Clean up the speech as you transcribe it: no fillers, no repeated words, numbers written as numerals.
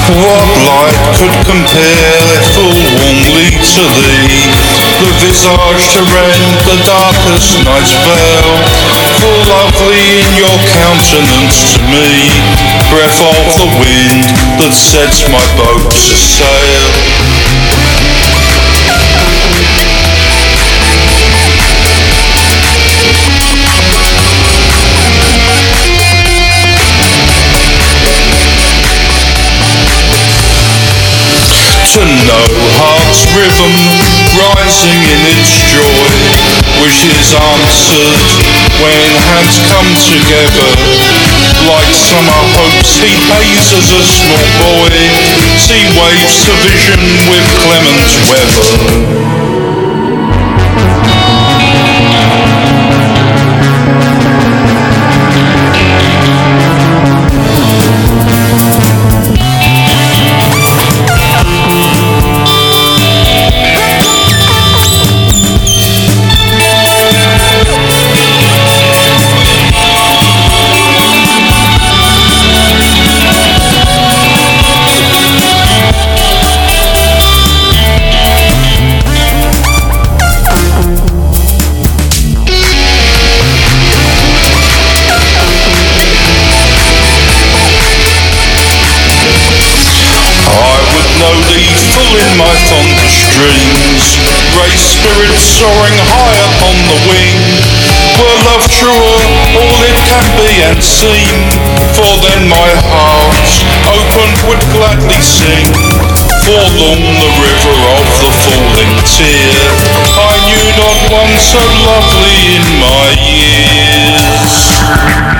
What light could compare full warmly to thee? The visage to rend the darkest night's veil, full lovely in your countenance to me, breath of the wind that sets my boat to sail. To know heart's rhythm rising in its joy, wishes answered when hands come together. Like summer hopes he pays as a small boy, sea waves to vision with clement weather. Know thee full in my fondest dreams, race spirits soaring high upon the wing. Were love truer, all it can be and seem, for then my heart open would gladly sing. Forlorn the river of the falling tear, I knew not one so lovely in my years.